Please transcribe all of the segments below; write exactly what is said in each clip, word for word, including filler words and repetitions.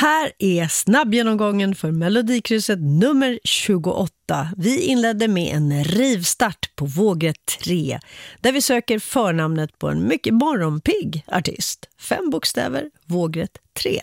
Här är snabbgenomgången för Melodikrysset nummer tjugoåtta. Vi inledde med en rivstart på vågrätt tre, där vi söker förnamnet på en mycket morgonpigg artist. Fem bokstäver, vågrätt tre.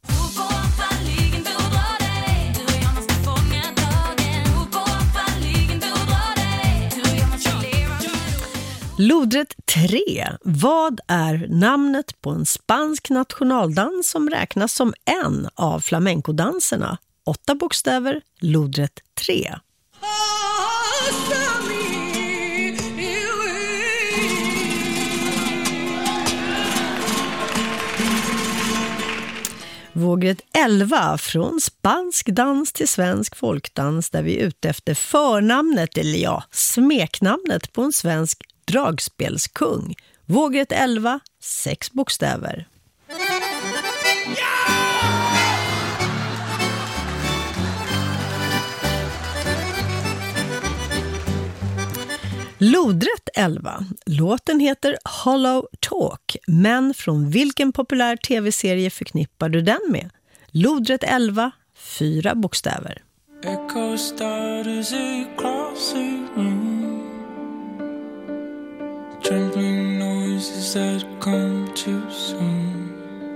Lodrätt tre. Vad är namnet på en spansk nationaldans som räknas som en av flamencodanserna? Åtta bokstäver, lodrätt tre. Vågrätt elva. Från spansk dans till svensk folkdans, där vi är ute efter förnamnet, eller ja, smeknamnet på en svensk dragspelskung. Vågrätt elva, sex bokstäver. Lodrätt elva. Låten heter Hollow Talk, men från vilken populär tv-serie förknippar du den med? Lodrätt elva, fyra bokstäver. Echo starters across the room. Trembling noises that come too soon.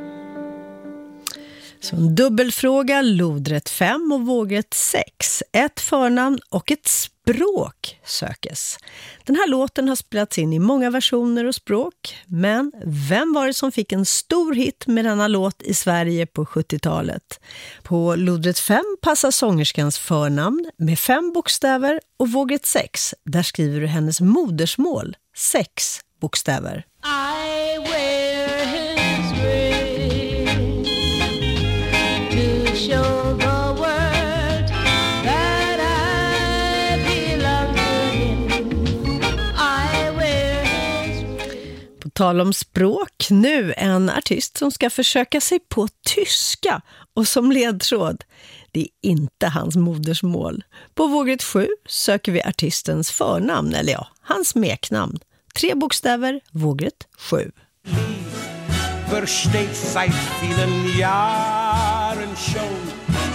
Så en dubbelfråga, lodrätt fem och vågrätt sex. Ett förnamn och ett språk sökes. Den här låten har spelats in i många versioner och språk. Men vem var det som fick en stor hit med denna låt i Sverige på sjuttiotalet? På lodrätt fem passar sångerskans förnamn med fem bokstäver, och vågrätt sex, där skriver du hennes modersmål. Sex bokstäver. I wear his ring to show the world that I belong to him. I wear his ring. På tal om språk, nu en artist som ska försöka sig på tyska, och som ledtråd: det är inte hans modersmål. På vågrätt sju söker vi artistens förnamn, eller ja, hans smeknamn. Tre bokstäver, vågrätt sju. Versteht seit vielen Jahren schon.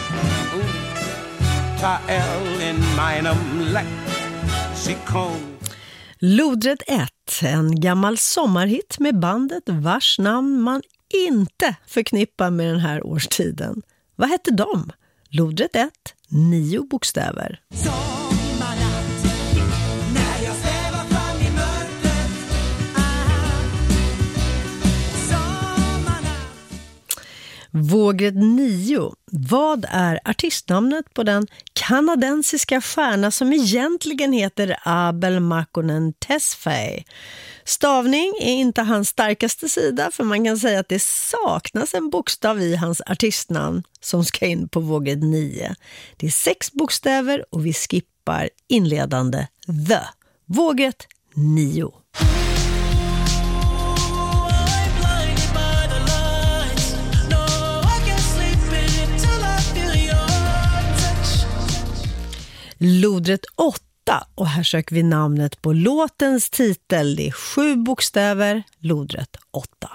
Tael in meinem Lexikon. Lodrätt ett, en gammal sommarhit med bandet vars namn man inte förknippar med den här årstiden. Vad hette de? Lodrätt ett, nio bokstäver. Vågrätt nio. Vad är artistnamnet på den kanadensiska stjärna som egentligen heter Abel Makkonen Tesfaye? Stavning är inte hans starkaste sida, för man kan säga att det saknas en bokstav i hans artistnamn som ska in på vågrätt nio. Det är sex bokstäver och vi skippar inledande the. Vågrätt nio. Lodrätt åtta, och här söker vi namnet på låtens titel. Det är sju bokstäver, lodrätt åtta.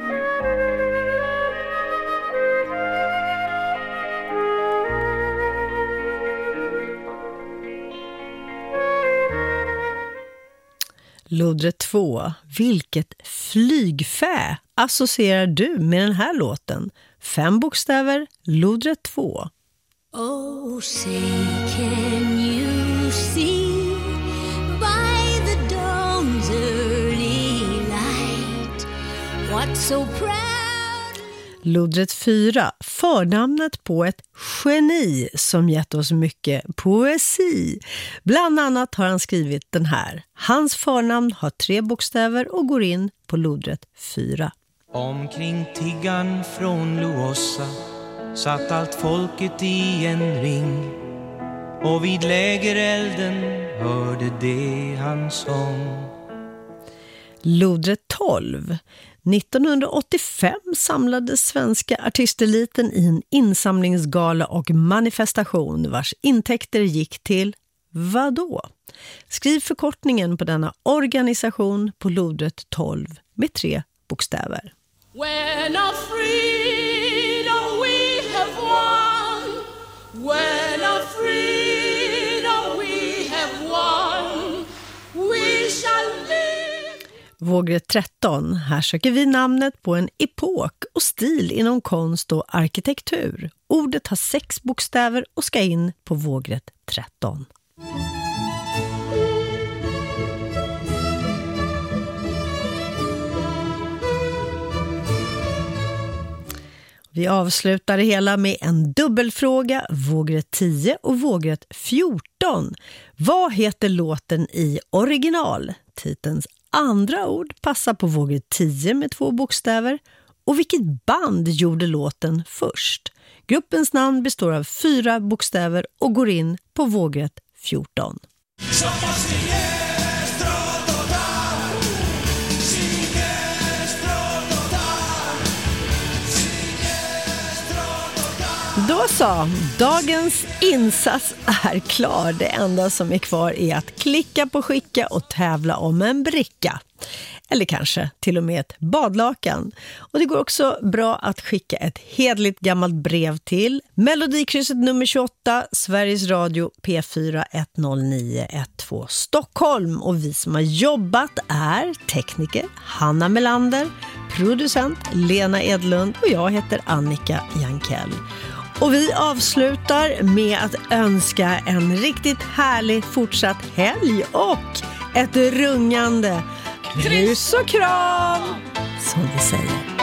Lodrätt två. Vilket flygfä associerar du med den här låten? Fem bokstäver, lodrätt två. Oh, say can you see by the dawn's early light what so proud. Lodrätt fyra. Förnamnet på ett geni som gett oss mycket poesi. Bland annat har han skrivit den här. Hans förnamn har tre bokstäver och går in på lodrätt fyra. Omkring tiggan från Luossa satt allt folket i en ring, och vid lägerelden hörde det hans sång. Lodrätt tolv. nittonhundraåttiofem samlades svenska artisteliten i en insamlingsgala och manifestation vars intäkter gick till vadå? Skriv förkortningen på denna organisation på lodrätt tolv med tre bokstäver. When our freedom we have When a freedom we have won, we shall live. Vågrätt tretton. Här söker vi namnet på en epok och stil inom konst och arkitektur. Ordet har sex bokstäver och ska in på vågrätt tretton. Vi avslutar det hela med en dubbelfråga, vågrätt tio och vågrätt fjorton. Vad heter låten i original? Titelns andra ord passar på vågrätt tio med två bokstäver. Och vilket band gjorde låten först? Gruppens namn består av fyra bokstäver och går in på vågrätt fjorton. Då så, dagens insats är klar. Det enda som är kvar är att klicka på skicka och tävla om en bricka. Eller kanske till och med ett badlakan. Och det går också bra att skicka ett hedligt gammalt brev till Melodikrysset nummer tjugoåtta, Sveriges Radio P fyra ett noll nio ett två Stockholm. Och vi som har jobbat är tekniker Hanna Melander, producent Lena Edlund och jag heter Annika Jankell. Och vi avslutar med att önska en riktigt härlig fortsatt helg och ett rungande kryss och kram, som vi säger.